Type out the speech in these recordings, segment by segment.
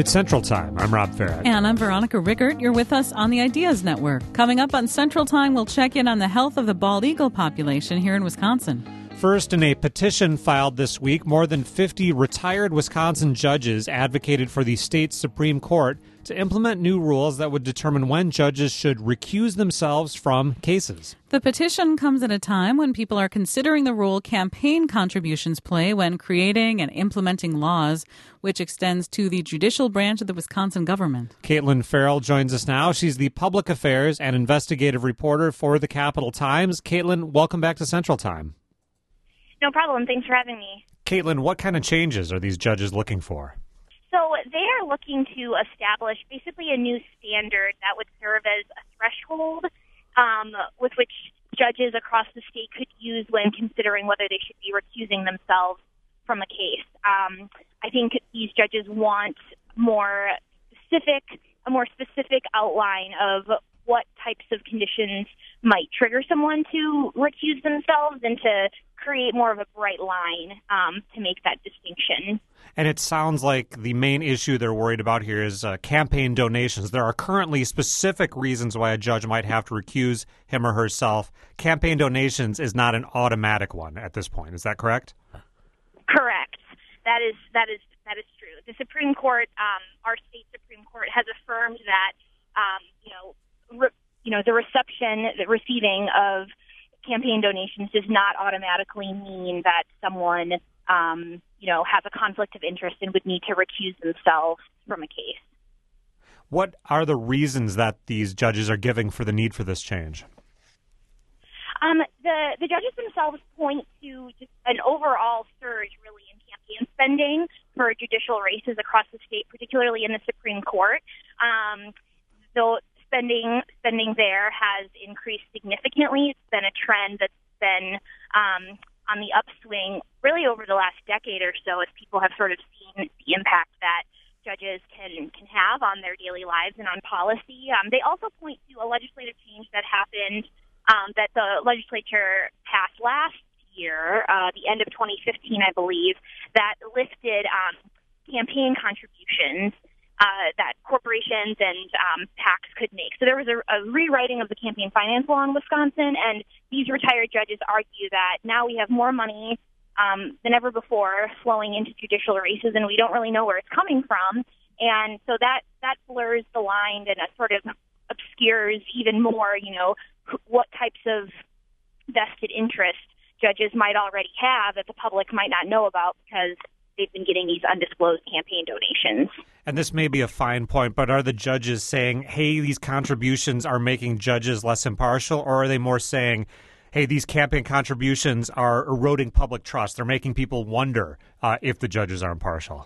It's Central Time. I'm Rob Farrett. And I'm Veronica Rickert. You're with us on the Ideas Network. Coming up on Central Time, we'll check in on the health of the bald eagle population here in Wisconsin. First, in a petition filed this week, more than 50 retired Wisconsin judges advocated for the state Supreme Court to implement new rules that would determine when judges should recuse themselves from cases. The petition comes at a time when people are considering the role campaign contributions play when creating and implementing laws, which extends to the judicial branch of the Wisconsin government. Caitlin Farrell joins us now. She's the public affairs and investigative reporter for the Capital Times. Caitlin, welcome back to Central Time. No problem. Thanks for having me. Caitlin, what kind of changes are these judges looking for? So they are looking to establish basically a new standard that would serve as a threshold with which judges across the state could use when considering whether they should be recusing themselves from a case. I think these judges want a more specific outline of what types of conditions might trigger someone to recuse themselves and to create more of a bright line to make that distinction. And it sounds like the main issue they're worried about here is campaign donations. There are currently specific reasons why a judge might have to recuse him or herself. Campaign donations is not an automatic one at this point. Is that correct? Correct. That is true. The Supreme Court, our state Supreme Court, has affirmed that the receiving of campaign donations does not automatically mean that someone, has a conflict of interest and would need to recuse themselves from a case. What are the reasons that these judges are giving for the need for this change? The judges themselves point to just an overall surge, really, in campaign spending for judicial races across the state, particularly in the Supreme Court. So spending there has increased significantly. It's been a trend that's been on the upswing really over the last decade or so as people have sort of seen the impact that judges can have on their daily lives and on policy. They also point to a legislative change that happened that the legislature passed last year, the end of 2015, I believe, that lifted campaign contributions that corporations and PACs could make. So there was a rewriting of the campaign finance law in Wisconsin, and these retired judges argue that now we have more money than ever before flowing into judicial races, and we don't really know where it's coming from. And so that blurs the line and sort of obscures even more, what types of vested interest judges might already have that the public might not know about because they've been getting these undisclosed campaign donations. And this may be a fine point, but are the judges saying, hey, these contributions are making judges less impartial, or are they more saying, hey, these campaign contributions are eroding public trust? They're making people wonder if the judges are impartial.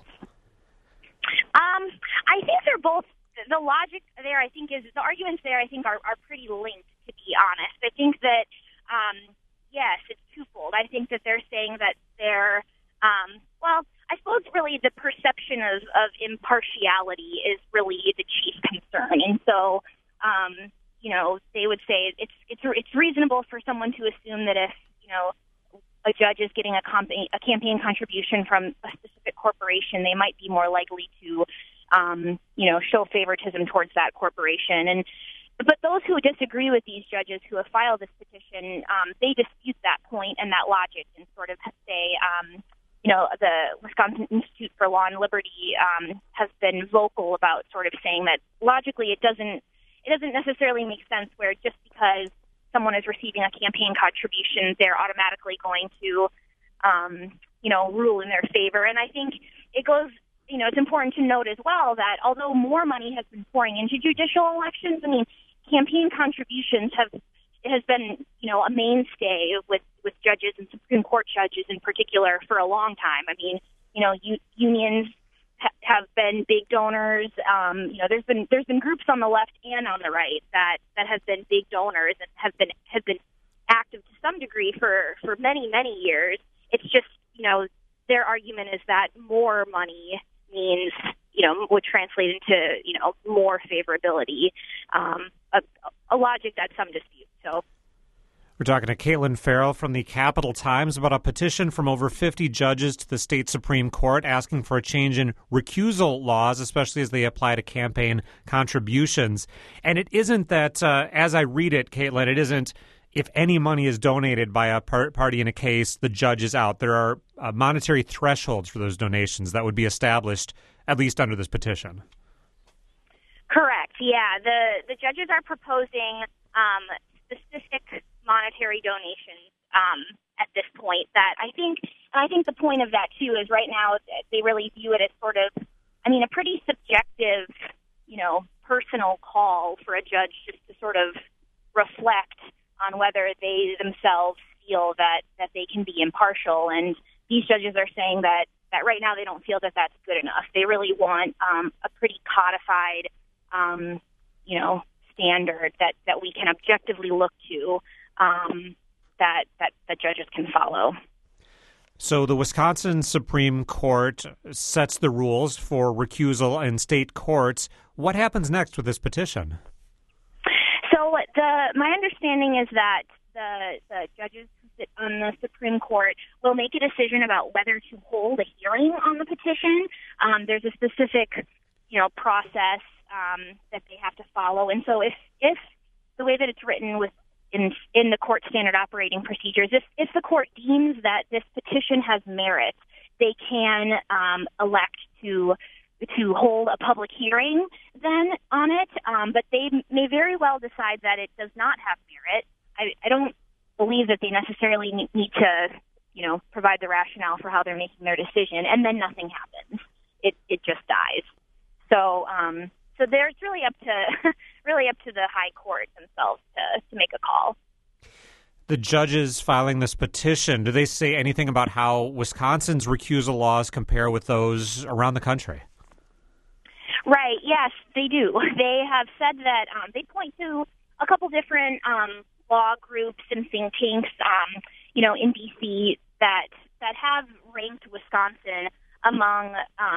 I think they're both. The logic there, I think, is the arguments there, I think, are pretty linked, to be honest. I think that, yes, it's twofold. I think that they're saying that they're, I suppose really the perception of impartiality is really the chief concern. And so, they would say it's reasonable for someone to assume that if, a judge is getting a campaign contribution from a specific corporation, they might be more likely to, show favoritism towards that corporation. But those who disagree with these judges who have filed this petition, they dispute that point and that logic and sort of say, the Wisconsin Institute for Law and Liberty has been vocal about sort of saying that logically it doesn't necessarily make sense where just because someone is receiving a campaign contribution, they're automatically going to, rule in their favor. And I think it goes, it's important to note as well that although more money has been pouring into judicial elections, campaign contributions has been, a mainstay with judges and Supreme Court judges in particular for a long time. Unions have been big donors. There's been groups on the left and on the right that have been big donors and have been active to some degree for many, many years. It's just, their argument is that more money means, would translate into, more favorability, a logic that some dispute. So, We're talking to Caitlin Farrell from the Capital Times about a petition from over 50 judges to the state Supreme Court asking for a change in recusal laws, especially as they apply to campaign contributions. And it isn't that, as I read it, Caitlin, it isn't if any money is donated by a party in a case, the judge is out. There are monetary thresholds for those donations that would be established, at least under this petition. Correct. Yeah. The judges are proposing specific monetary donations at this point that I think the point of that too is right now they really view it as sort of, a pretty subjective, personal call for a judge just to sort of reflect on whether they themselves feel that they can be impartial. And these judges are saying that right now they don't feel that that's good enough. They really want a pretty codified, standard that we can objectively look to that judges can follow. So the Wisconsin Supreme Court sets the rules for recusal in state courts. What happens next with this petition? So my understanding is that the judges who sit on the Supreme Court will make a decision about whether to hold a hearing on the petition. There's a specific, process that they have to follow, and so if the way that it's written in the court standard operating procedures, if the court deems that this petition has merit, they can elect to hold a public hearing then on it, but they may very well decide that it does not have merit. I don't believe that they necessarily need to, provide the rationale for how they're making their decision, and then nothing happens. It just dies. So there's really up to the high court themselves to make a call. The judges filing this petition, do they say anything about how Wisconsin's recusal laws compare with those around the country? Right. Yes, they do. They have said that they point to a couple different law groups and think tanks, in D.C. that have ranked Wisconsin among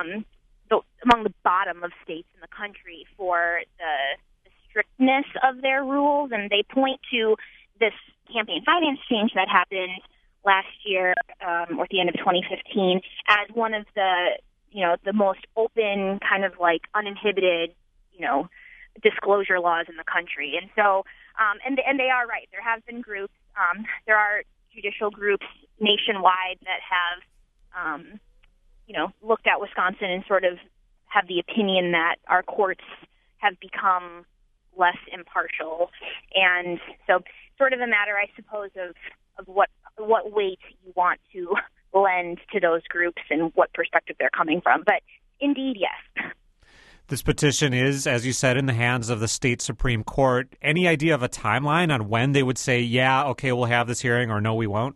the bottom of states in the country for the strictness of their rules, and they point to this campaign finance change that happened last year or at the end of 2015 as one of the most open, kind of like uninhibited, disclosure laws in the country. And so, and they are right. There have been groups, there are judicial groups nationwide that have, looked at Wisconsin and sort of have the opinion that our courts have become less impartial. And so sort of a matter, I suppose, of what weight you want to lend to those groups and what perspective they're coming from. But indeed, yes. This petition is, as you said, in the hands of the state Supreme Court. Any idea of a timeline on when they would say, yeah, okay, we'll have this hearing, or no, we won't?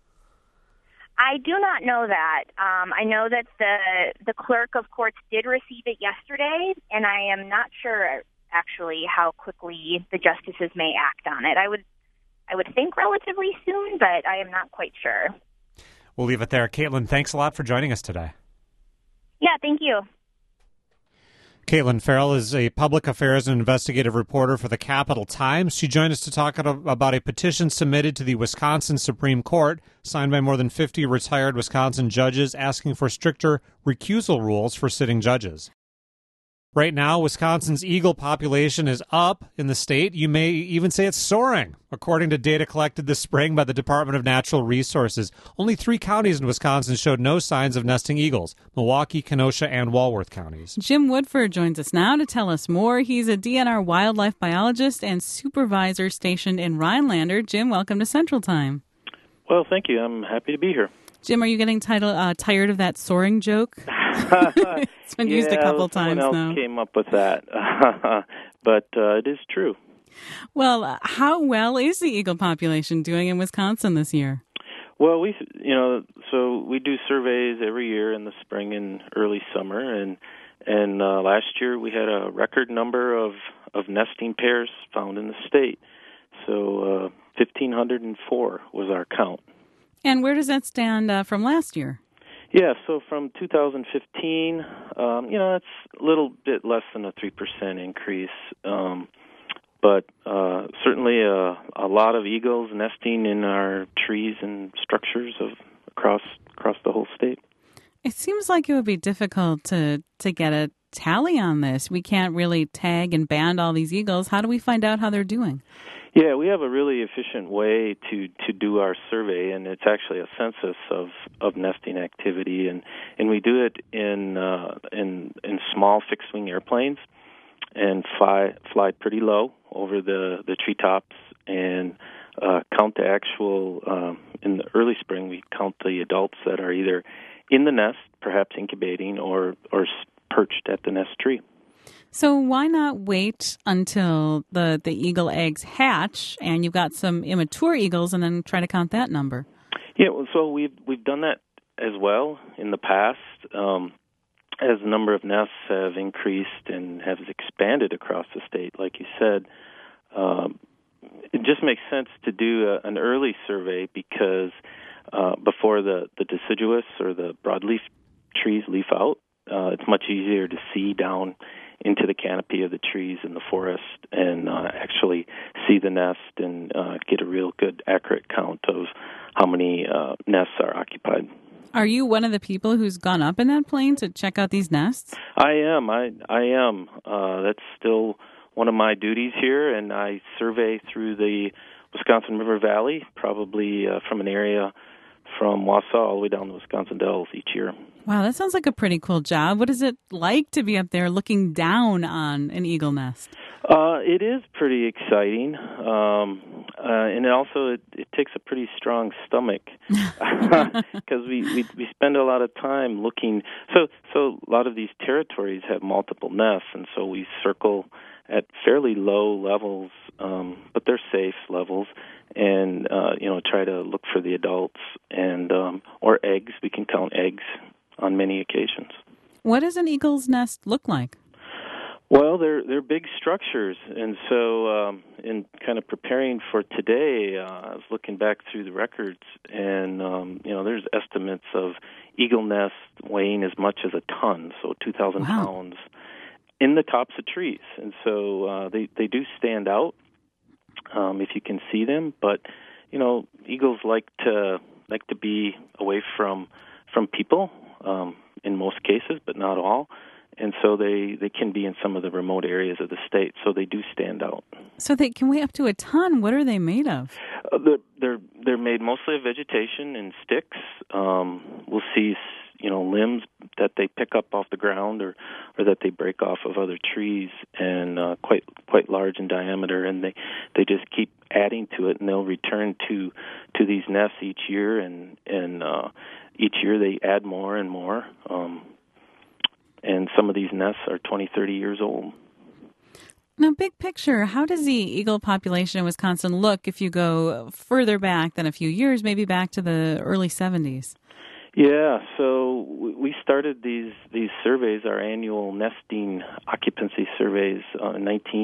I do not know that. I know that the clerk of courts did receive it yesterday, and I am not sure actually how quickly the justices may act on it. I would think relatively soon, but I am not quite sure. We'll leave it there. Caitlin, thanks a lot for joining us today. Yeah, thank you. Caitlin Farrell is a public affairs and investigative reporter for the Capital Times. She joined us to talk about a petition submitted to the Wisconsin Supreme Court, signed by more than 50 retired Wisconsin judges, asking for stricter recusal rules for sitting judges. Right now, Wisconsin's eagle population is up in the state. You may even say it's soaring, according to data collected this spring by the Department of Natural Resources. Only 3 counties in Wisconsin showed no signs of nesting eagles: Milwaukee, Kenosha, and Walworth counties. Jim Woodford joins us now to tell us more. He's a DNR wildlife biologist and supervisor stationed in Rhinelander. Jim, welcome to Central Time. Well, thank you. I'm happy to be here. Jim, are you getting tired of that soaring joke? It's been used a couple times now. Someone else came up with that, but it is true. Well, how well is the eagle population doing in Wisconsin this year? Well, we do surveys every year in the spring and early summer, and last year we had a record number of nesting pairs found in the state. So 1,504 was our count. And where does that stand from last year? Yeah, so from 2015, it's a little bit less than a 3% increase. But but certainly a lot of eagles nesting in our trees and structures across the whole state. It seems like it would be difficult to get a tally on this. We can't really tag and band all these eagles. How do we find out how they're doing? Yeah, we have a really efficient way to do our survey, and it's actually a census of nesting activity, and we do it in small fixed-wing airplanes and fly pretty low over the treetops and count the actual. In the early spring, we count the adults that are either in the nest, perhaps incubating, or perched at the nest tree. So why not wait until the eagle eggs hatch and you've got some immature eagles and then try to count that number? Yeah, well, so we've done that as well in the past. As the number of nests have increased and has expanded across the state, like you said, it just makes sense to do an early survey because before the deciduous or the broadleaf trees leaf out, it's much easier to see down into the canopy of the trees in the forest and actually see the nest and get a real good, accurate count of how many nests are occupied. Are you one of the people who's gone up in that plane to check out these nests? I am. I am. That's still one of my duties here, and I survey through the Wisconsin River Valley, probably from an area from Wausau all the way down to Wisconsin Dells each year. Wow, that sounds like a pretty cool job. What is it like to be up there looking down on an eagle nest? It is pretty exciting, and also it takes a pretty strong stomach because we spend a lot of time looking. So a lot of these territories have multiple nests, and so we circle at fairly low levels, but they're safe levels, and try to look for the adults and or eggs. We can count eggs on many occasions. What does an eagle's nest look like? Well, they're big structures, and so in kind of preparing for today, I was looking back through the records, and there's estimates of eagle nests weighing as much as a ton, so 2,000 pounds, in the tops of trees, and so they do stand out if you can see them. But eagles like to be away from people in most cases, but not all. And so they can be in some of the remote areas of the state, so they do stand out. So they can weigh up to a ton. What are they made of? They're made mostly of vegetation and sticks. We'll see limbs that they pick up off the ground or that they break off of other trees, and quite large in diameter. And they just keep adding to it, and they'll return to these nests each year, and each year they add more and more. And some of these nests are 20, 30 years old. Now, big picture, how does the eagle population in Wisconsin look if you go further back than a few years, maybe back to the early 70s? Yeah, so we started these surveys, our annual nesting occupancy surveys, in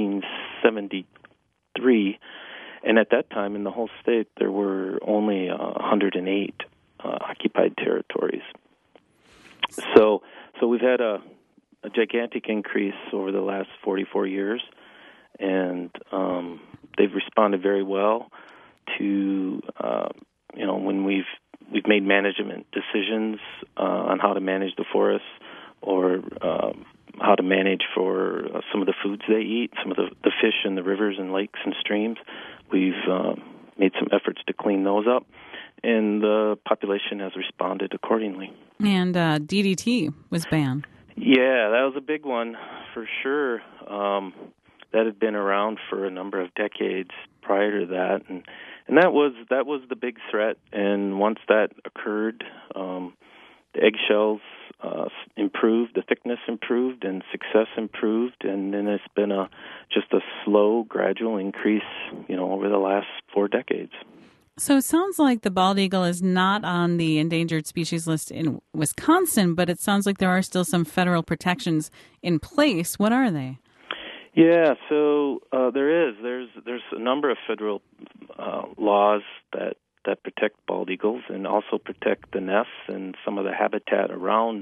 1973. And at that time, in the whole state, there were only 108 occupied territories. So we've had a gigantic increase over the last 44 years, and they've responded very well to when we've made management decisions on how to manage the forests or how to manage for some of the foods they eat, some of the fish in the rivers and lakes and streams. We've made some efforts to clean those up, and the population has responded accordingly. And DDT was banned. Yeah, that was a big one for sure. That had been around for a number of decades prior to that, and that was the big threat. And once that occurred, the eggshells improved, the thickness improved, and success improved, and then it's been just a slow, gradual increase, over the last 4 decades. So it sounds like the bald eagle is not on the endangered species list in Wisconsin, but it sounds like there are still some federal protections in place. What are they? Yeah, so there's a number of federal laws that protect bald eagles and also protect the nests and some of the habitat around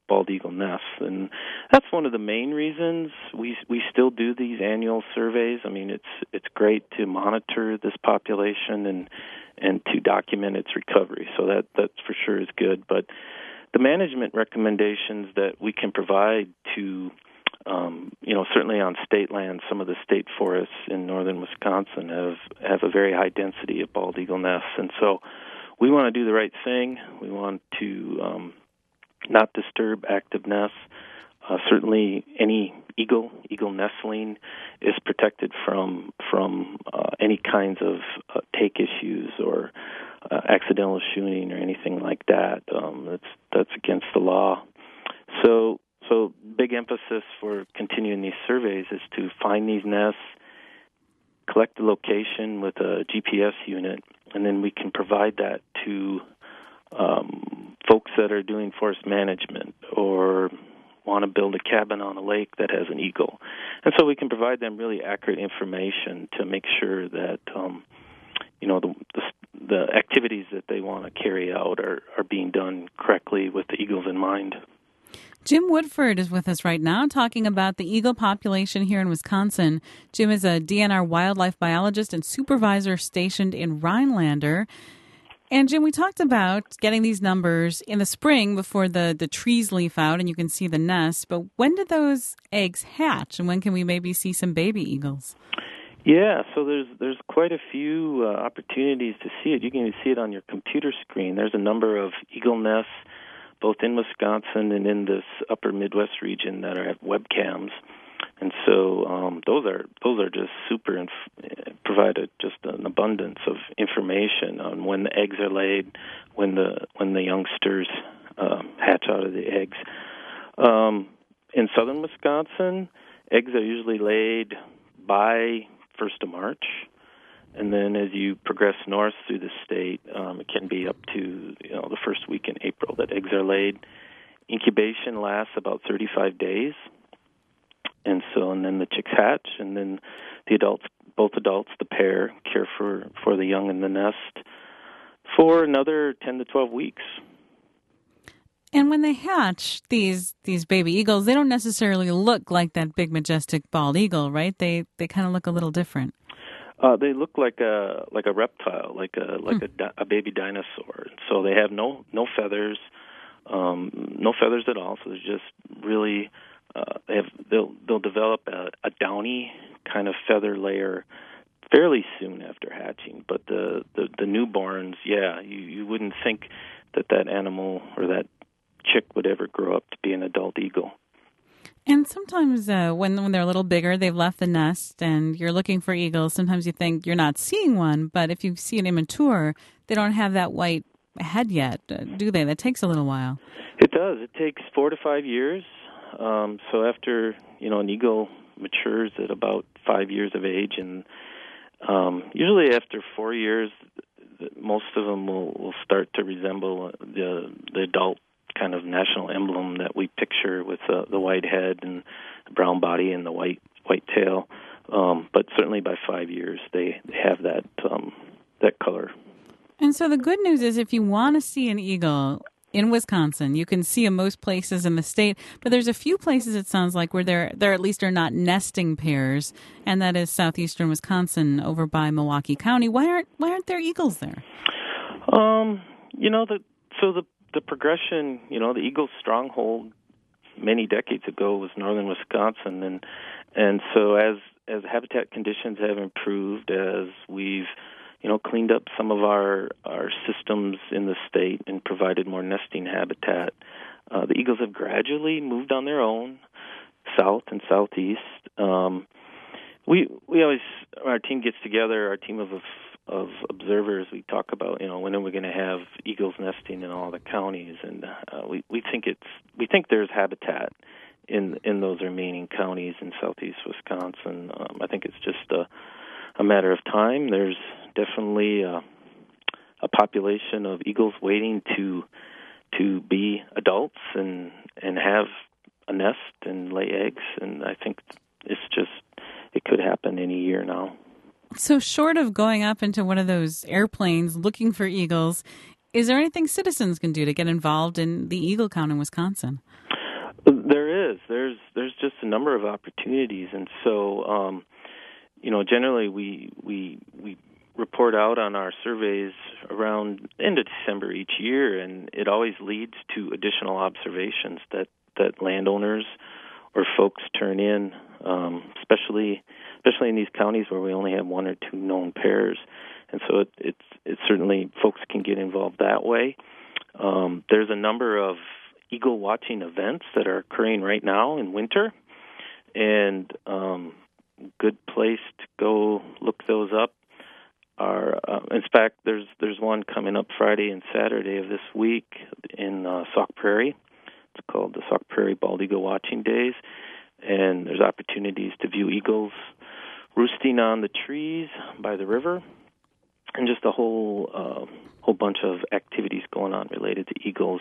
bald eagle nests, and that's one of the main reasons we still do these annual surveys. I mean, it's great to monitor this population and to document its recovery. So that for sure is good. But the management recommendations that we can provide to certainly on state land, some of the state forests in northern Wisconsin have a very high density of bald eagle nests, and so we want to do the right thing. We want to not disturb active nests. Certainly, any eagle nestling is protected from any kinds of take issues or accidental shooting or anything like that. That's against the law. So big emphasis for continuing these surveys is to find these nests, collect the location with a GPS unit, and then we can provide that to folks that are doing forest management or want to build a cabin on a lake that has an eagle. And so we can provide them really accurate information to make sure that the activities that they want to carry out are being done correctly with the eagles in mind. Jim Woodford is with us right now talking about the eagle population here in Wisconsin. Jim is a DNR wildlife biologist and supervisor stationed in Rhinelander. And Jim, we talked about getting these numbers in the spring before the trees leaf out and you can see the nest. But when did those eggs hatch, and when can we maybe see some baby eagles? Yeah, so there's quite a few opportunities to see it. You can even see it on your computer screen. There's a number of eagle nests both in Wisconsin and in this upper Midwest region that have webcams, and so those are just super and provide just an abundance of information on when the eggs are laid, when the youngsters hatch out of the eggs. In southern Wisconsin, eggs are usually laid by 1st of March. And then as you progress north through the state, it can be up to the first week in April that eggs are laid. Incubation lasts about 35 days. And then the chicks hatch, and then both adults, the pair, care for the young in the nest for another 10 to 12 weeks. And when they hatch, these baby eagles, they don't necessarily look like that big, majestic bald eagle, right? They kind of look a little different. They look like a reptile, like a baby dinosaur. So they have no feathers, no feathers at all. So they're just really they'll develop a downy kind of feather layer fairly soon after hatching. But the newborns, you wouldn't think that animal or that chick would ever grow up to be an adult eagle. And sometimes when they're a little bigger, they've left the nest and you're looking for eagles. Sometimes you think you're not seeing one, but if you see an immature, they don't have that white head yet, do they? That takes a little while. It does. It takes 4 to 5 years. So after an eagle matures at about 5 years of age, and usually after 4 years, most of them will start to resemble the adult kind of national emblem that we picture with the white head and the brown body and the white tail. But certainly by 5 years, they have that color. And so the good news is if you want to see an eagle in Wisconsin, you can see them most places in the state, but there's a few places, it sounds like, where there at least are not nesting pairs, and that is southeastern Wisconsin over by Milwaukee County. Why aren't there eagles there? The progression, the eagle's stronghold many decades ago was northern Wisconsin, and so as habitat conditions have improved, as we've cleaned up some of our systems in the state and provided more nesting habitat, the eagles have gradually moved on their own south and southeast. We always, our team gets together, our team of observers, we talk about when are we going to have eagles nesting in all the counties, and we think there's habitat in those remaining counties in southeast Wisconsin. I think it's just a matter of time. There's definitely a population of eagles waiting to be adults and have a nest and lay eggs, and I think it could happen any year now. So short of going up into one of those airplanes looking for eagles, is there anything citizens can do to get involved in the eagle count in Wisconsin? There is. There's just a number of opportunities, and so generally we report out on our surveys around end of December each year, and it always leads to additional observations that landowners or folks turn in, especially in these counties where we only have one or two known pairs, and so it's certainly folks can get involved that way. There's a number of eagle watching events that are occurring right now in winter, and good place to go look those up are, in fact, there's one coming up Friday and Saturday of this week in Sauk Prairie. It's called the Sauk Prairie Bald Eagle Watching Days, and there's opportunities to view eagles roosting on the trees by the river, and just a whole bunch of activities going on related to eagles.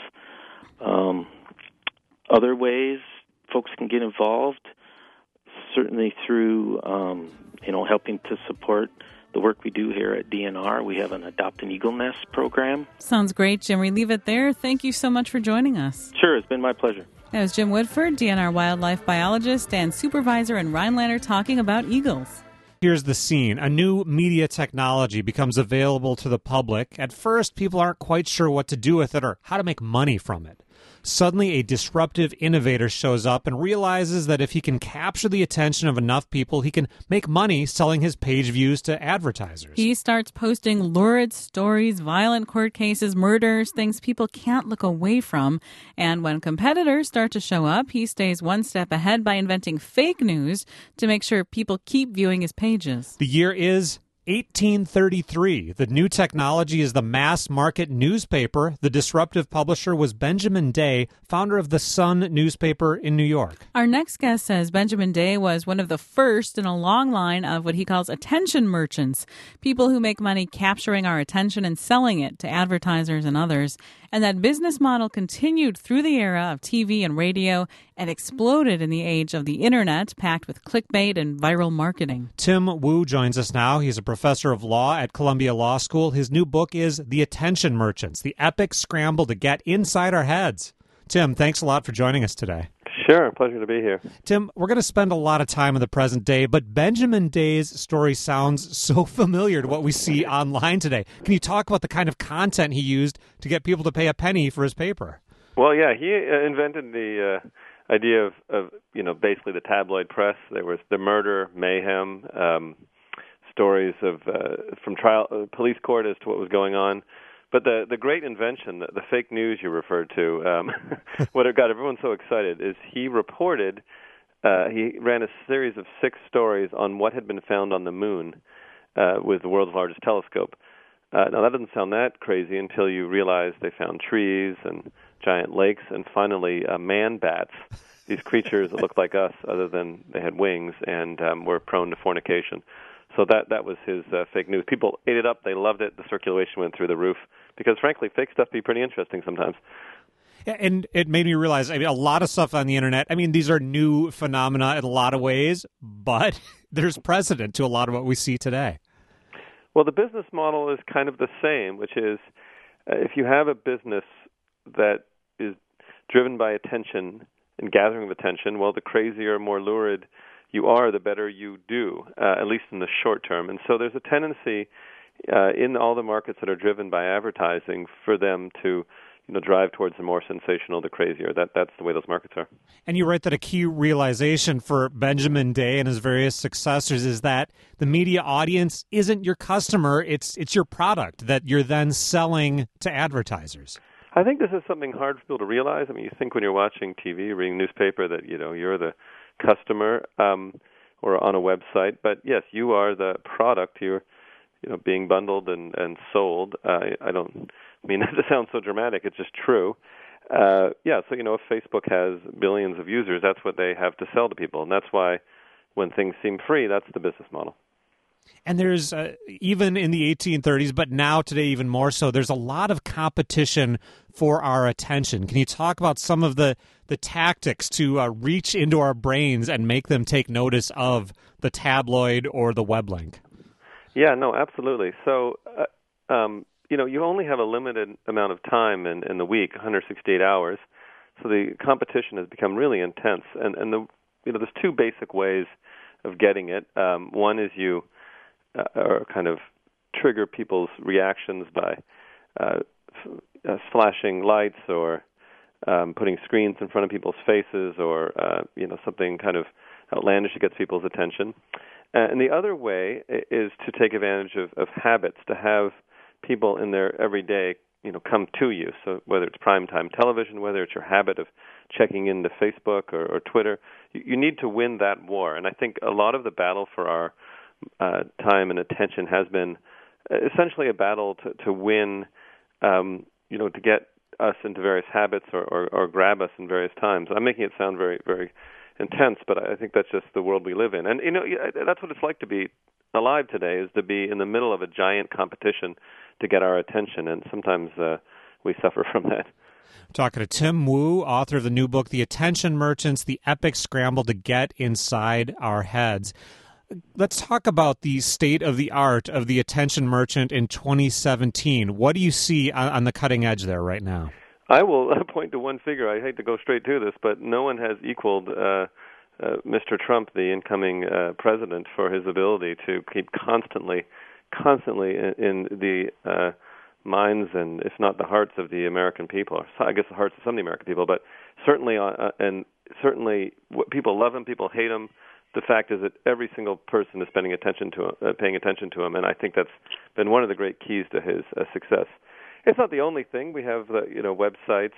Other ways folks can get involved, certainly through helping to support the work we do here at DNR. We have an Adopt an Eagle Nest program. Sounds great, Jim. We leave it there. Thank you so much for joining us. Sure, it's been my pleasure. That was Jim Woodford, DNR wildlife biologist and supervisor in Rhinelander, talking about eagles. Here's the scene. A new media technology becomes available to the public. At first, people aren't quite sure what to do with it or how to make money from it. Suddenly, a disruptive innovator shows up and realizes that if he can capture the attention of enough people, he can make money selling his page views to advertisers. He starts posting lurid stories, violent court cases, murders, things people can't look away from. And when competitors start to show up, he stays one step ahead by inventing fake news to make sure people keep viewing his pages. The year is 1833. The new technology is the mass market newspaper. The disruptive publisher was Benjamin Day, founder of the Sun newspaper in New York. Our next guest says Benjamin Day was one of the first in a long line of what he calls attention merchants, people who make money capturing our attention and selling it to advertisers and others. And that business model continued through the era of TV and radio and exploded in the age of the internet, packed with clickbait and viral marketing. Tim Wu joins us now. He's a professor of law at Columbia Law School. His new book is The Attention Merchants, the epic scramble to get inside our heads. Tim, thanks a lot for joining us today. Sure, pleasure to be here. Tim, we're going to spend a lot of time in the present day, but Benjamin Day's story sounds so familiar to what we see online today. Can you talk about the kind of content he used to get people to pay a penny for his paper? Well, yeah, he invented the idea of basically the tabloid press. There was the murder, mayhem, stories of from trial, police court as to what was going on. But the great invention, the fake news you referred to, what got everyone so excited is he reported, he ran a series of 6 stories on what had been found on the moon with the world's largest telescope. Now, that doesn't sound that crazy until you realize they found trees and giant lakes and finally man bats, these creatures that looked like us other than they had wings and were prone to fornication. So that was his fake news. People ate it up. They loved it. The circulation went through the roof because, frankly, fake stuff be pretty interesting sometimes. Yeah, and it made me realize, a lot of stuff on the internet, these are new phenomena in a lot of ways, but there's precedent to a lot of what we see today. Well, the business model is kind of the same, which is if you have a business that is driven by attention and gathering of attention, well, the crazier, more lurid you are, the better you do, at least in the short term. And so there's a tendency in all the markets that are driven by advertising for them to drive towards the more sensational, the crazier. That's the way those markets are. And you write that a key realization for Benjamin Day and his various successors is that the media audience isn't your customer, it's your product that you're then selling to advertisers. I think this is something hard for people to realize. You think when you're watching TV, reading newspaper, that you're the customer or on a website, but yes, you are the product. You're being bundled and sold. I don't mean that to sound so dramatic. It's just true. So if Facebook has billions of users, that's what they have to sell to people, and that's why when things seem free, that's the business model. And there's, even in the 1830s, but now today even more so, there's a lot of competition for our attention. Can you talk about some of the tactics to reach into our brains and make them take notice of the tabloid or the web link? Yeah, no, absolutely. So, you only have a limited amount of time in the week, 168 hours. So the competition has become really intense, and there's two basic ways of getting it. One is you kind of trigger people's reactions by flashing lights or putting screens in front of people's faces, or something kind of outlandish that gets people's attention. And the other way is to take advantage of habits, to have people in their everyday come to you. So whether it's primetime television, whether it's your habit of checking into Facebook or Twitter, you need to win that war. And I think a lot of the battle for our time and attention has been essentially a battle to win, to get us into various habits or grab us in various times. I'm making it sound very, very intense, but I think that's just the world we live in. And, that's what it's like to be alive today, is to be in the middle of a giant competition to get our attention, and sometimes we suffer from that. Talking to Tim Wu, author of the new book, The Attention Merchants, The Epic Scramble to Get Inside Our Heads. Let's talk about the state of the art of the attention merchant in 2017. What do you see on the cutting edge there right now? I will point to one figure. I hate to go straight to this, but no one has equaled Mr. Trump, the incoming president, for his ability to keep constantly in the minds and, if not the hearts of the American people, or I guess the hearts of some of the American people, but certainly people love him, people hate him. The fact is that every single person is paying attention to him, and I think that's been one of the great keys to his success. It's not the only thing. We have websites,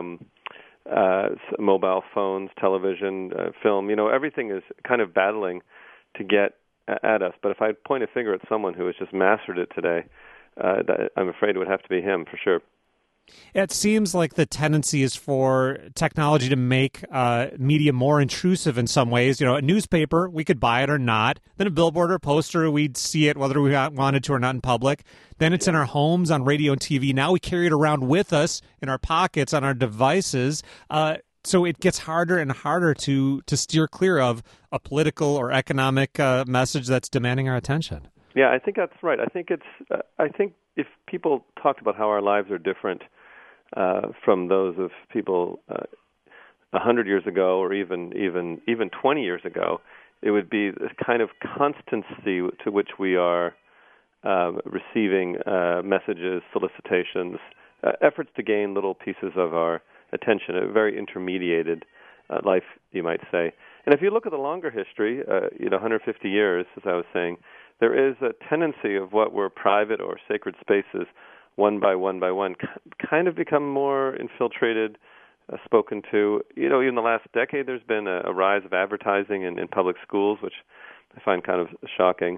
mobile phones, television, film. Everything is kind of battling to get at us. But if I point a finger at someone who has just mastered it today, I'm afraid it would have to be him for sure. It seems like the tendency is for technology to make media more intrusive in some ways. A newspaper, we could buy it or not. Then a billboard or poster, we'd see it whether we wanted to or not in public. Then it's in our homes, on radio and TV. Now we carry it around with us in our pockets, on our devices. So it gets harder and harder to steer clear of a political or economic message that's demanding our attention. Yeah, I think that's right. I think if people talked about how our lives are different from those of people 100 years ago, or even 20 years ago, it would be this kind of constancy to which we are receiving messages, solicitations, efforts to gain little pieces of our attention, a very intermediated life, you might say. And if you look at the longer history, 150 years, as I was saying, there is a tendency of what were private or sacred spaces, one by one, kind of become more infiltrated, spoken to. Even the last decade, there's been a rise of advertising in public schools, which I find kind of shocking.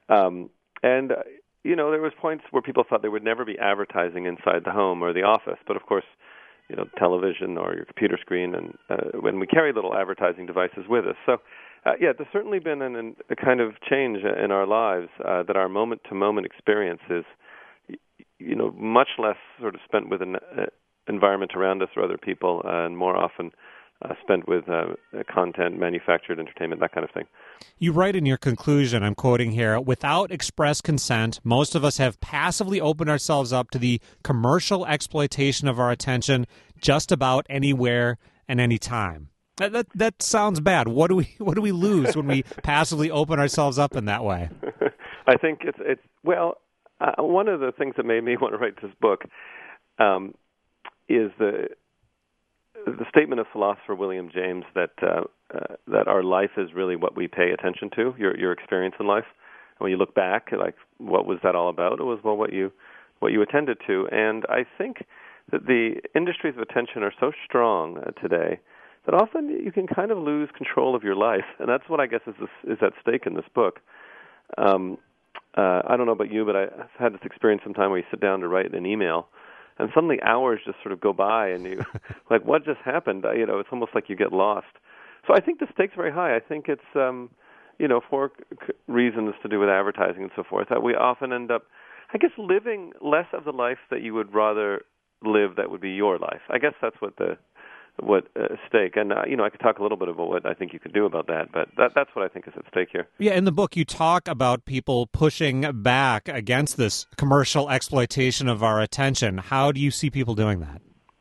There was points where people thought there would never be advertising inside the home or the office, but of course, television or your computer screen, and when we carry little advertising devices with us. So, there's certainly been a kind of change in our lives, that our moment-to-moment experience is, much less sort of spent with an environment around us or other people, and more often spent with content, manufactured entertainment, that kind of thing. You write in your conclusion, I'm quoting here, without express consent, most of us have passively opened ourselves up to the commercial exploitation of our attention just about anywhere and any time. That sounds bad. What do we lose when we passively open ourselves up in that way? I think it's one of the things that made me want to write this book is the statement of philosopher William James that our life is really what we pay attention to, your experience in life. And when you look back, like, what was that all about? It was what you attended to. And I think that the industries of attention are so strong today that often you can kind of lose control of your life, and that's what I guess is at stake in this book. I don't know about you, but I've had this experience sometime where you sit down to write an email, and suddenly hours just sort of go by, and you like, what just happened? It's almost like you get lost. So I think the stake's very high. I think it's for reasons to do with advertising and so forth, that we often end up, I guess, living less of the life that you would rather live that would be your life. I guess that's what stake. And, I could talk a little bit about what I think you could do about that, but that's what I think is at stake here. Yeah, in the book, you talk about people pushing back against this commercial exploitation of our attention. How do you see people doing that?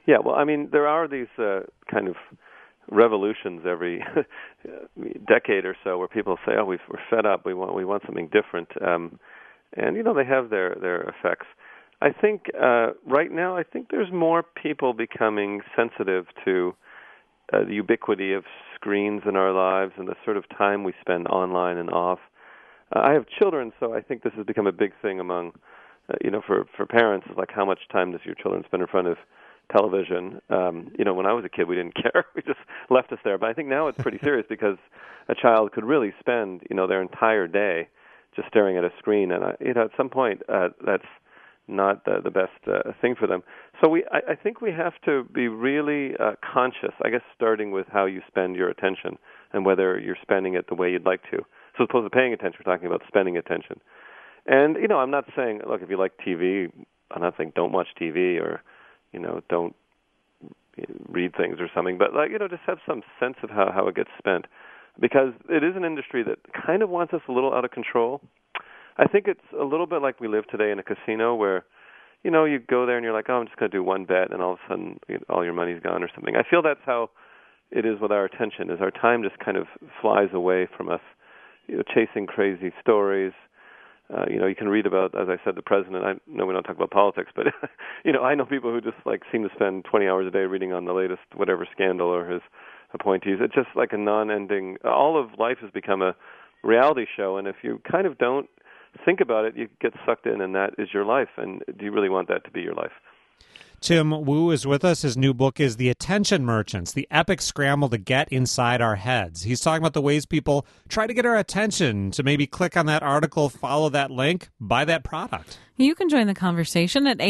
Yeah, well, I mean, there are these kind of revolutions every decade or so where people say, "Oh, we're fed up. We want something different," and they have their effects. I think right now, I think there's more people becoming sensitive to the ubiquity of screens in our lives and the sort of time we spend online and off. I have children, so I think this has become a big thing among, for parents. It's like, how much time does your children spend in front of television? When I was a kid, we didn't care. We just left us there. But I think now it's pretty serious because a child could really spend, their entire day just staring at a screen. And, at some point, that's not the best thing for them. So I think we have to be really conscious, I guess, starting with how you spend your attention and whether you're spending it the way you'd like to. So as opposed to paying attention, we're talking about spending attention. And, I'm not saying, look, if you like TV, I'm not saying don't watch TV or, don't read things or something. But, just have some sense of how it gets spent. Because it is an industry that kind of wants us a little out of control. I think it's a little bit like we live today in a casino where, you go there and you're like, oh, I'm just going to do one bet, and all of a sudden all your money's gone or something. I feel that's how it is with our attention, is our time just kind of flies away from us, chasing crazy stories. You can read about, as I said, the president. I know we don't talk about politics, but, I know people who just, seem to spend 20 hours a day reading on the latest whatever scandal or his appointees. It's just like a non-ending, all of life has become a reality show, and if you kind of don't think about it, you get sucked in, and that is your life. And do you really want that to be your life? Tim Wu is with us. His new book is The Attention Merchants, the epic scramble to get inside our heads. He's talking about the ways people try to get our attention, to maybe click on that article, follow that link, buy that product. You can join the conversation at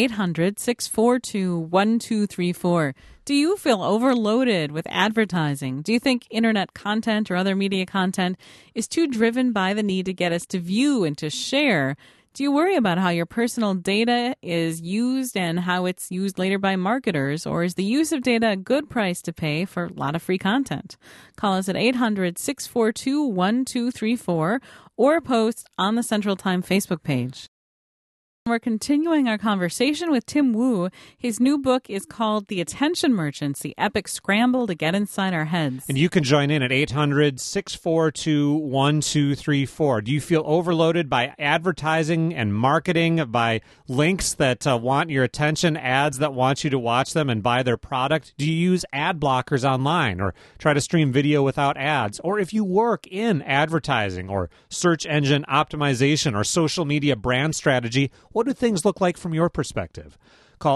800-642-1234. Do you feel overloaded with advertising? Do you think internet content or other media content is too driven by the need to get us to view and to share? Do you worry about how your personal data is used and how it's used later by marketers? Or is the use of data a good price to pay for a lot of free content? Call us at 800-642-1234 or post on the Central Time Facebook page. We're continuing our conversation with Tim Wu. His new book is called The Attention Merchants, the epic scramble to get inside our heads. And you can join in at 800-642-1234. Do you feel overloaded by advertising and marketing, by links that want your attention, ads that want you to watch them and buy their product? Do you use ad blockers online or try to stream video without ads? Or if you work in advertising or search engine optimization or social media brand strategy, what do things look like from your perspective? Call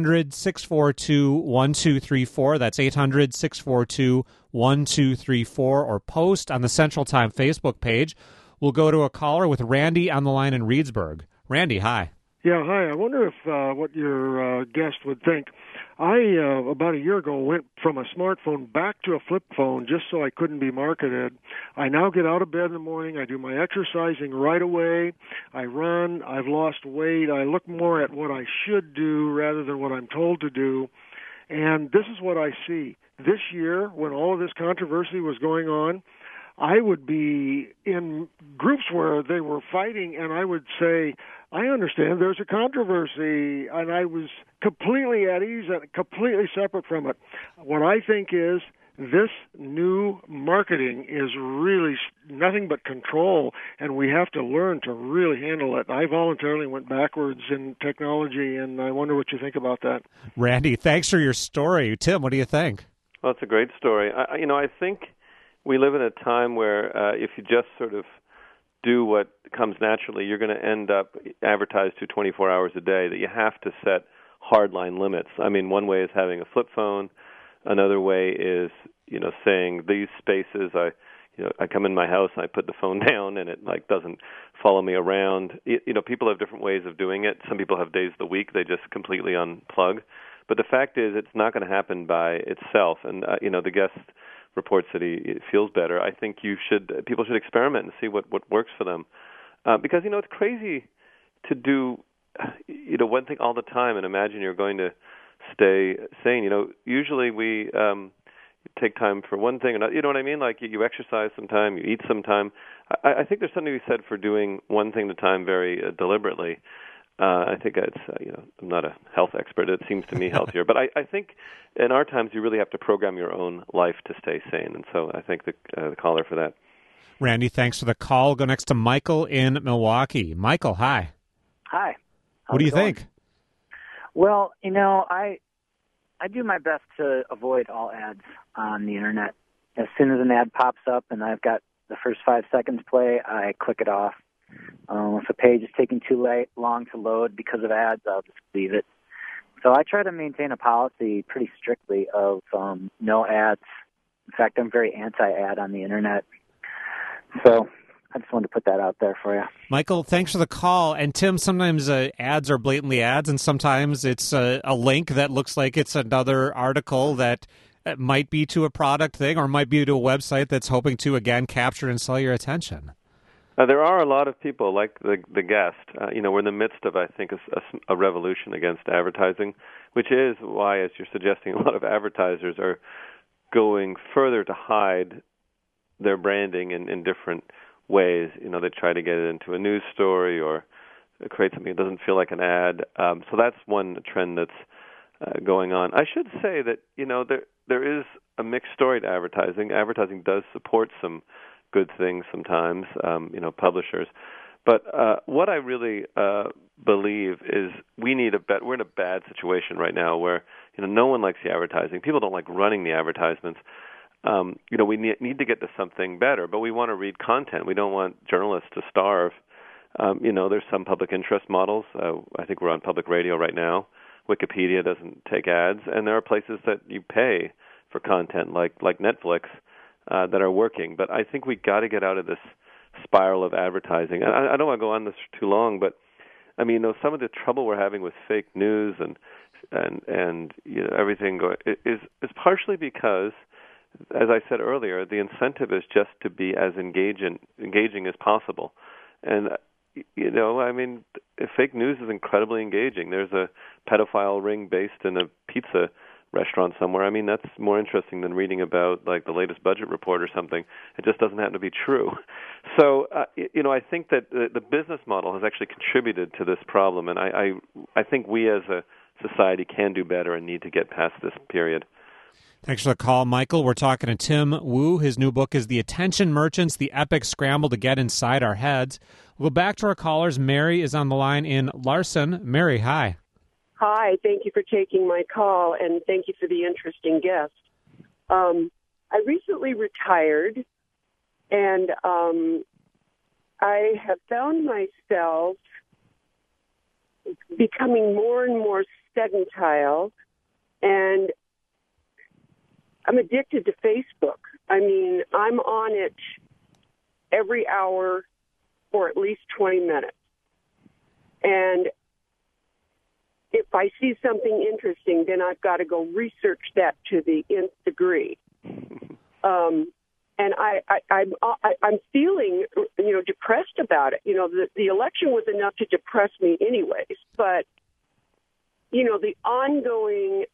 800-642-1234. That's 800-642-1234, or post on the Central Time Facebook page. We'll go to a caller with Randy on the line in Reedsburg. Randy, hi. Yeah, hi. I wonder if what your guest would think. I, about a year ago, went from a smartphone back to a flip phone just so I couldn't be marketed. I now get out of bed in the morning. I do my exercising right away. I run. I've lost weight. I look more at what I should do rather than what I'm told to do. And this is what I see. This year, when all of this controversy was going on, I would be in groups where they were fighting, and I would say, I understand there's a controversy, and I was completely at ease and completely separate from it. What I think is this new marketing is really nothing but control, and we have to learn to really handle it. I voluntarily went backwards in technology, and I wonder what you think about that. Randy, thanks for your story. Tim, what do you think? Well, it's a great story. I think we live in a time where if you just sort of do what comes naturally, you're going to end up advertised to 24 hours a day, that you have to set hardline limits. I mean, one way is having a flip phone. Another way is, saying these spaces, I come in my house and I put the phone down and it doesn't follow me around. People have different ways of doing it. Some people have days of the week they just completely unplug. But the fact is, it's not going to happen by itself. And, the guest reports that he feels better. I think people should experiment and see what works for them. Because, it's crazy to do, one thing all the time and imagine you're going to stay sane. Usually we take time for one thing, and you know what I mean? Like you exercise sometime, you eat sometime. I think there's something to be said for doing one thing at a time very deliberately. I think it's, I'm not a health expert. It seems to me healthier. But I think in our times you really have to program your own life to stay sane. And so I thank the caller for that. Randy, thanks for the call. We'll go next to Michael in Milwaukee. Michael, hi. Hi. What do you think? Well, I do my best to avoid all ads on the internet. As soon as an ad pops up and I've got the first 5 seconds play, I click it off. If a page is taking too long to load because of ads, I'll just leave it. So I try to maintain a policy pretty strictly of no ads. In fact, I'm very anti-ad on the internet. So I just wanted to put that out there for you. Michael, thanks for the call. And Tim, sometimes ads are blatantly ads, and sometimes it's a link that looks like it's another article that might be to a product thing or might be to a website that's hoping to, again, capture and sell your attention. There are a lot of people, like the guest. We're in the midst of, I think, a revolution against advertising, which is why, as you're suggesting, a lot of advertisers are going further to hide their branding in different ways. They try to get it into a news story or create something that doesn't feel like an ad. So that's one trend that's going on. I should say that, there is a mixed story to advertising. Advertising does support some good things sometimes, publishers. But what I really believe is we're in a bad situation right now where, no one likes the advertising. People don't like running the advertisements. We need to get to something better, but we want to read content. We don't want journalists to starve. There's some public interest models. I think we're on public radio right now. Wikipedia doesn't take ads, and there are places that you pay for content, like Netflix, that are working. But I think we got to get out of this spiral of advertising. I don't want to go on this for too long, but some of the trouble we're having with fake news and everything is partially because, as I said earlier, the incentive is just to be as engaging as possible. And fake news is incredibly engaging. There's a pedophile ring based in a pizza restaurant somewhere. That's more interesting than reading about like the latest budget report or something. It just doesn't happen to be true. So, I think that the business model has actually contributed to this problem, and I think we as a society can do better and need to get past this period. Thanks for the call, Michael. We're talking to Tim Wu. His new book is The Attention Merchants, The Epic Scramble to Get Inside Our Heads. We'll go back to our callers. Mary is on the line in Larson. Mary, hi. Hi, thank you for taking my call, and thank you for the interesting guest. I recently retired, and I have found myself becoming more and more sedentary, and I'm addicted to Facebook. I'm on it every hour for at least 20 minutes. And if I see something interesting, then I've got to go research that to the nth degree. And I'm feeling, depressed about it. The election was enough to depress me anyways. But, the ongoing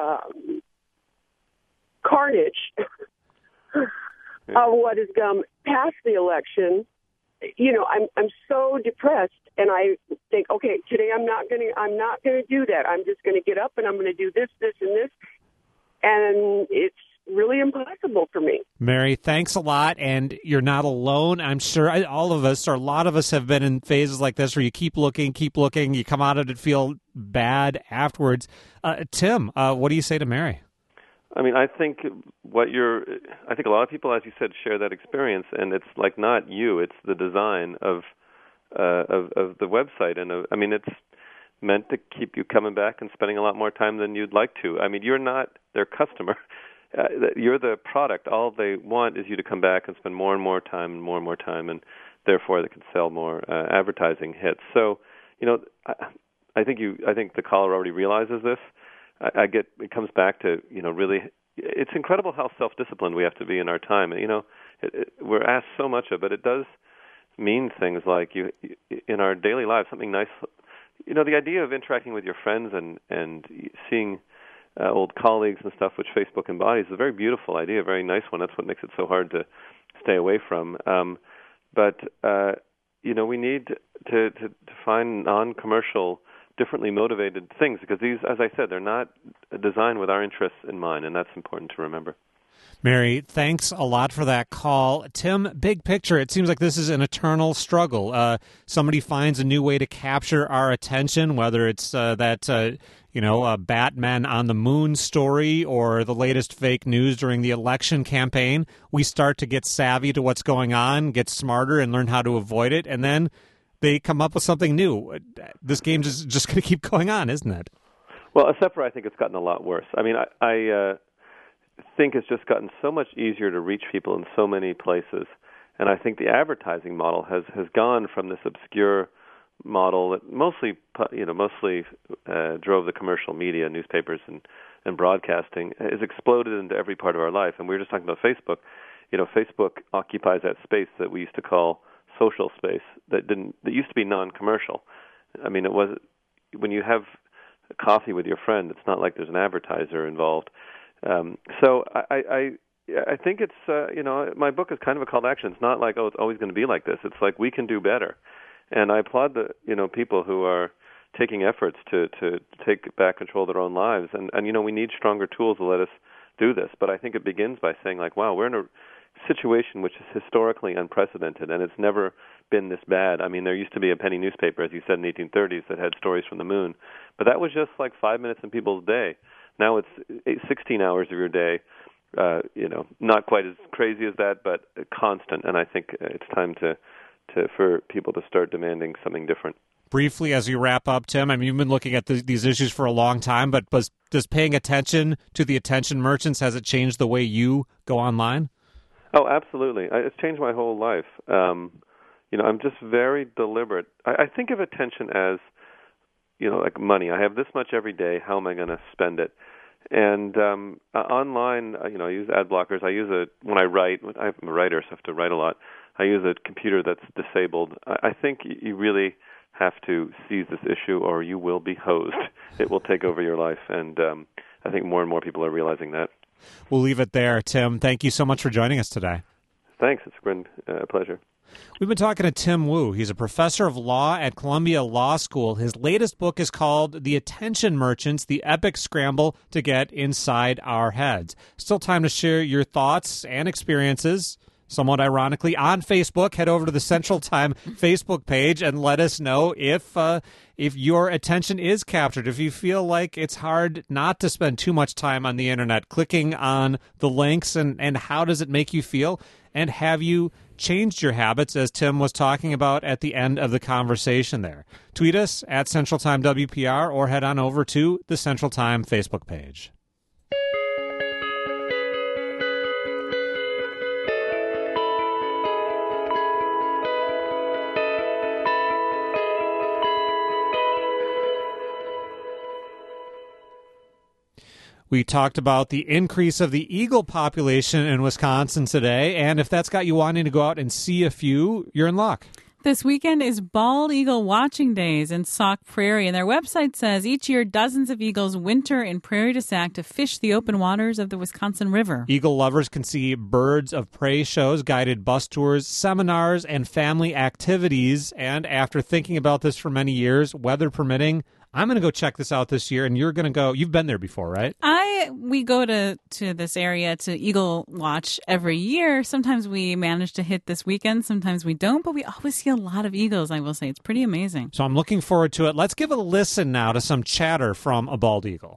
carnage of what has come past the election, I'm so depressed, and I think, okay, today I'm not gonna do that. I'm just gonna get up and I'm gonna do this, and this, and it's really impossible for me. Mary, thanks a lot, and you're not alone. I'm sure all of us, or a lot of us, have been in phases like this where you keep looking, you come out of it, feel bad afterwards. Tim, what do you say to Mary? I think a lot of people, as you said, share that experience, and it's like not you, it's the design of the website, and it's meant to keep you coming back and spending a lot more time than you'd like to. You're not their customer. You're the product. All they want is you to come back and spend more and more time, and therefore they can sell more advertising hits. So, I think the caller already realizes this. It comes back to, really, it's incredible how self-disciplined we have to be in our time. We're asked so much of it. It does mean things like in our daily lives, something nice. The idea of interacting with your friends and seeing old colleagues and stuff, which Facebook embodies, is a very beautiful idea, a very nice one. That's what makes it so hard to stay away from. But we need to find non-commercial, differently motivated things, because these, as I said, they're not designed with our interests in mind, and that's important to remember. Mary, thanks a lot for that call. Tim, big picture, it seems like this is an eternal struggle. Somebody finds a new way to capture our attention, whether it's Batman on the moon story or the latest fake news during the election campaign. We start to get savvy to what's going on, get smarter, and learn how to avoid it, and then they come up with something new. This game's just going to keep going on, isn't it? Well, except for I think it's gotten a lot worse. I mean, I think it's just gotten so much easier to reach people in so many places, and I think the advertising model has gone from this obscure model that mostly drove the commercial media, newspapers and broadcasting, has exploded into every part of our life. And we were just talking about Facebook. Facebook occupies that space that we used to call social space that used to be non-commercial. I mean, it was when you have coffee with your friend, it's not like there's an advertiser involved. So I think it's my book is kind of a call to action. It's not like, oh, it's always going to be like this. It's like we can do better. And I applaud the people who are taking efforts to take back control of their own lives. And we need stronger tools to let us do this. But I think it begins by saying, like, wow, we're in a situation which is historically unprecedented, and it's never been this bad. I mean, there used to be a penny newspaper, as you said, in the 1830s that had stories from the moon. But that was just like 5 minutes in people's day. Now it's 16 hours of your day, not quite as crazy as that, but constant. And I think it's time for people to start demanding something different. Briefly, as you wrap up, Tim, I mean, you've been looking at these issues for a long time, but does paying attention to the attention merchants, has it changed the way you go online? Oh, absolutely. It's changed my whole life. I'm just very deliberate. I think of attention as, like money. I have this much every day. How am I going to spend it? And online, I use ad blockers. When I write, I'm a writer, so I have to write a lot. I use a computer that's disabled. I think you really have to seize this issue or you will be hosed. It will take over your life, and I think more and more people are realizing that. We'll leave it there, Tim. Thank you so much for joining us today. Thanks. It's been a pleasure. We've been talking to Tim Wu. He's a professor of law at Columbia Law School. His latest book is called The Attention Merchants, The Epic Scramble to Get Inside Our Heads. Still time to share your thoughts and experiences. Somewhat ironically, on Facebook, head over to the Central Time Facebook page and let us know if your attention is captured, if you feel like it's hard not to spend too much time on the internet, clicking on the links, and how does it make you feel? And have you changed your habits, as Tim was talking about at the end of the conversation there? Tweet us at Central Time WPR or head on over to the Central Time Facebook page. We talked about the increase of the eagle population in Wisconsin today, and if that's got you wanting to go out and see a few, you're in luck. This weekend is Bald Eagle Watching Days in Sauk Prairie, and their website says each year dozens of eagles winter in Prairie du Sac to fish the open waters of the Wisconsin River. Eagle lovers can see birds of prey shows, guided bus tours, seminars, and family activities. And after thinking about this for many years, weather permitting, I'm going to go check this out this year, and you're going to go. You've been there before, right? We go to this area to eagle watch every year. Sometimes we manage to hit this weekend. Sometimes we don't, but we always see a lot of eagles, I will say. It's pretty amazing. So I'm looking forward to it. Let's give a listen now to some chatter from a bald eagle.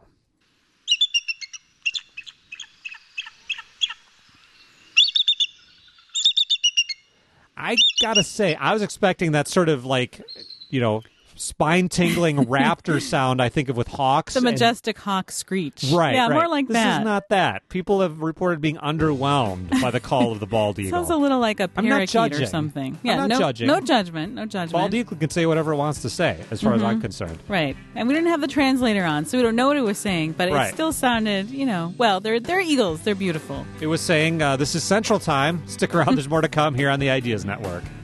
I got to say, I was expecting that sort of like, spine-tingling raptor sound I think of with hawks. The majestic hawk screech. Right. Yeah, more like that. This is not that. People have reported being underwhelmed by the call of the bald eagle. Sounds a little like a parakeet or something. Yeah, I'm not judging. No judgment. No judgment. Bald eagle can say whatever it wants to say, as far as I'm concerned. Right. And we didn't have the translator on, so we don't know what it was saying, but it still sounded, well, they're eagles. They're beautiful. It was saying, this is Central Time. Stick around. There's more to come here on the Ideas Network.